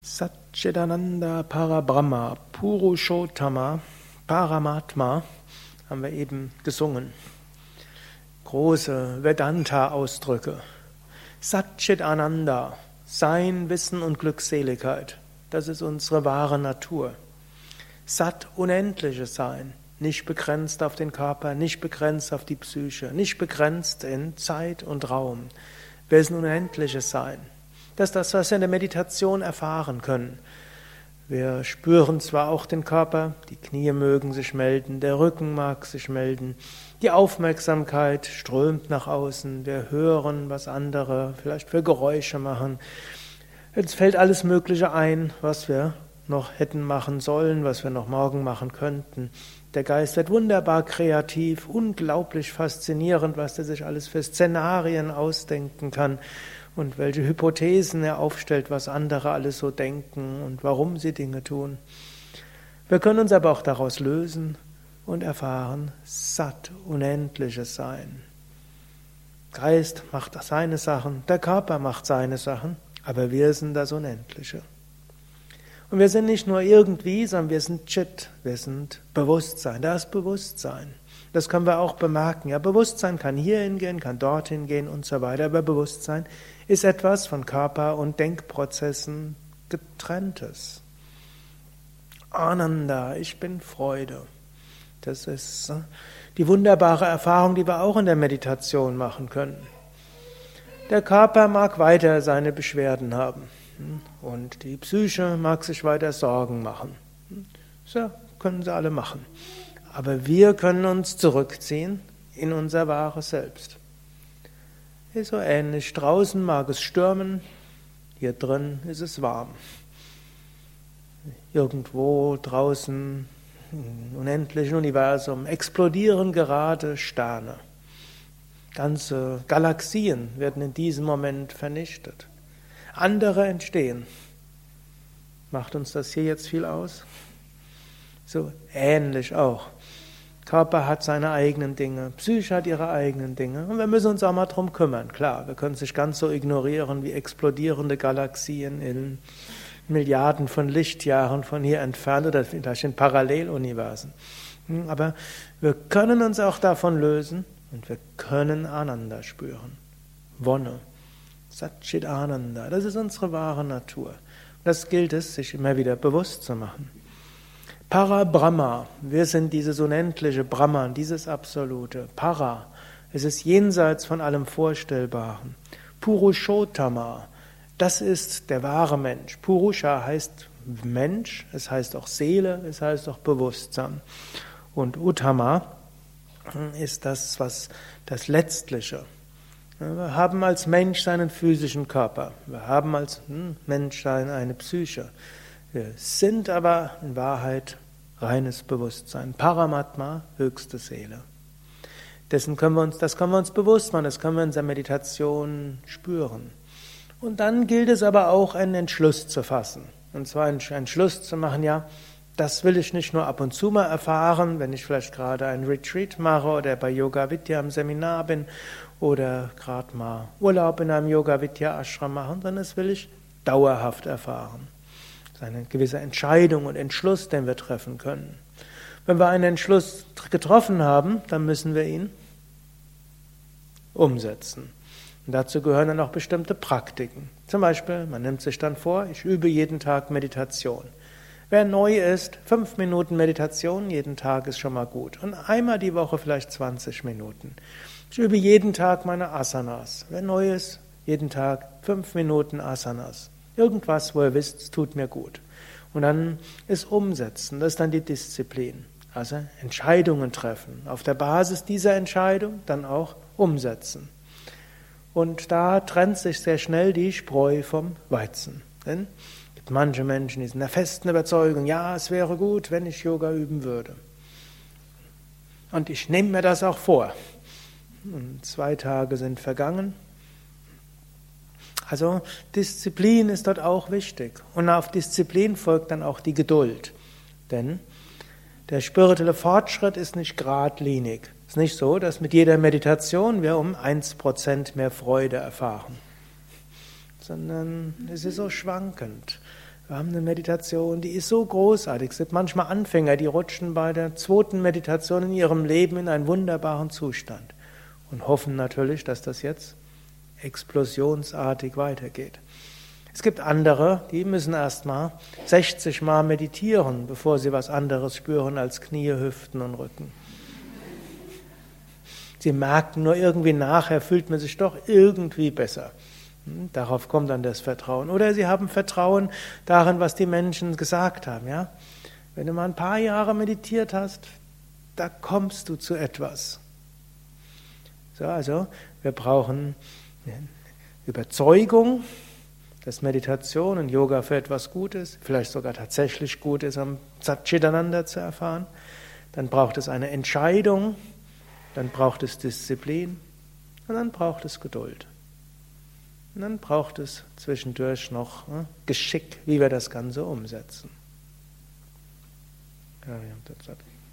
Satchidananda Parabrahma Purushottama Paramatma haben wir eben gesungen. Große Vedanta-Ausdrücke. Satchidananda, Sein, Wissen und Glückseligkeit. Das ist unsere wahre Natur. Sat, unendliches Sein, nicht begrenzt auf den Körper, nicht begrenzt auf die Psyche, nicht begrenzt in Zeit und Raum. Wir sind unendliches Sein. Das ist das, was wir in der Meditation erfahren können. Wir spüren zwar auch den Körper, die Knie mögen sich melden, der Rücken mag sich melden, die Aufmerksamkeit strömt nach außen, wir hören, was andere vielleicht für Geräusche machen. Es fällt alles Mögliche ein, was wir noch hätten machen sollen, was wir noch morgen machen könnten. Der Geist wird wunderbar kreativ, unglaublich faszinierend, was er sich alles für Szenarien ausdenken kann und welche Hypothesen er aufstellt, was andere alles so denken und warum sie Dinge tun. Wir können uns aber auch daraus lösen und erfahren, Sat, unendliches Sein. Geist macht seine Sachen, der Körper macht seine Sachen, aber wir sind das Unendliche. Und wir sind nicht nur irgendwie, sondern wir sind Chit, wir sind Bewusstsein, da ist Bewusstsein. Das können wir auch bemerken. Ja, Bewusstsein kann hierhin gehen, kann dorthin gehen und so weiter, aber Bewusstsein ist etwas von Körper und Denkprozessen getrenntes. Ananda, ich bin Freude. Das ist die wunderbare Erfahrung, die wir auch in der Meditation machen können. Der Körper mag weiter seine Beschwerden haben und die Psyche mag sich weiter Sorgen machen. So können sie alle machen. Aber wir können uns zurückziehen in unser wahres Selbst. Ist so ähnlich. Draußen mag es stürmen, hier drin ist es warm. Irgendwo draußen im unendlichen Universum explodieren gerade Sterne. Ganze Galaxien werden in diesem Moment vernichtet. Andere entstehen. Macht uns das hier jetzt viel aus? So ähnlich auch. Körper hat seine eigenen Dinge, Psyche hat ihre eigenen Dinge und wir müssen uns auch mal drum kümmern. Klar, wir können es nicht ganz so ignorieren wie explodierende Galaxien in Milliarden von Lichtjahren von hier entfernt oder vielleicht in Paralleluniversen. Aber wir können uns auch davon lösen und wir können Ananda spüren. Wonne, Satchidananda, das ist unsere wahre Natur. Das gilt es, sich immer wieder bewusst zu machen. Parabrahma, wir sind dieses unendliche Brahman, dieses Absolute. Para, es ist jenseits von allem Vorstellbaren. Purushottama, das ist der wahre Mensch. Purusha heißt Mensch, es heißt auch Seele, es heißt auch Bewusstsein. Und Uttama ist das, was das Letztliche. Wir haben als Mensch seinen physischen Körper, wir haben als Menschsein eine Psyche. Wir sind aber in Wahrheit reines Bewusstsein. Paramatma, höchste Seele. Das können wir uns bewusst machen, das können wir in der Meditation spüren. Und dann gilt es aber auch, einen Entschluss zu fassen. Und zwar einen Entschluss zu machen, ja, das will ich nicht nur ab und zu mal erfahren, wenn ich vielleicht gerade ein Retreat mache oder bei Yoga Vidya im Seminar bin oder gerade mal Urlaub in einem Yoga Vidya Ashram machen, sondern das will ich dauerhaft erfahren. Das ist eine gewisse Entscheidung und Entschluss, den wir treffen können. Wenn wir einen Entschluss getroffen haben, dann müssen wir ihn umsetzen. Und dazu gehören dann auch bestimmte Praktiken. Zum Beispiel, man nimmt sich dann vor, ich übe jeden Tag Meditation. Wer neu ist, 5 Minuten Meditation jeden Tag ist schon mal gut. Und einmal die Woche vielleicht 20 Minuten. Ich übe jeden Tag meine Asanas. Wer neu ist, jeden Tag 5 Minuten Asanas. Irgendwas, wo ihr wisst, es tut mir gut. Und dann ist Umsetzen, das ist dann die Disziplin. Also Entscheidungen treffen. Auf der Basis dieser Entscheidung dann auch umsetzen. Und da trennt sich sehr schnell die Spreu vom Weizen. Denn es gibt manche Menschen, die sind der festen Überzeugung, ja, es wäre gut, wenn ich Yoga üben würde. Und ich nehme mir das auch vor. Und 2 Tage sind vergangen. Also Disziplin ist dort auch wichtig. Und auf Disziplin folgt dann auch die Geduld. Denn der spirituelle Fortschritt ist nicht geradlinig. Es ist nicht so, dass mit jeder Meditation wir um 1% mehr Freude erfahren. Sondern es ist so schwankend. Wir haben eine Meditation, die ist so großartig. Es gibt manchmal Anfänger, die rutschen bei der zweiten Meditation in ihrem Leben in einen wunderbaren Zustand und hoffen natürlich, dass das jetzt explosionsartig weitergeht. Es gibt andere, die müssen erst mal 60 Mal meditieren, bevor sie was anderes spüren als Knie, Hüften und Rücken. Sie merken nur irgendwie nachher, fühlt man sich doch irgendwie besser. Darauf kommt dann das Vertrauen. Oder sie haben Vertrauen darin, was die Menschen gesagt haben. Ja? Wenn du mal ein paar Jahre meditiert hast, da kommst du zu etwas. So, also wir brauchen Überzeugung, dass Meditation und Yoga für etwas gut ist, vielleicht sogar tatsächlich gut ist, am Satchitananda zu erfahren. Dann braucht es eine Entscheidung, dann braucht es Disziplin und dann braucht es Geduld. Und dann braucht es zwischendurch noch Geschick, wie wir das Ganze umsetzen. Ja, wir haben das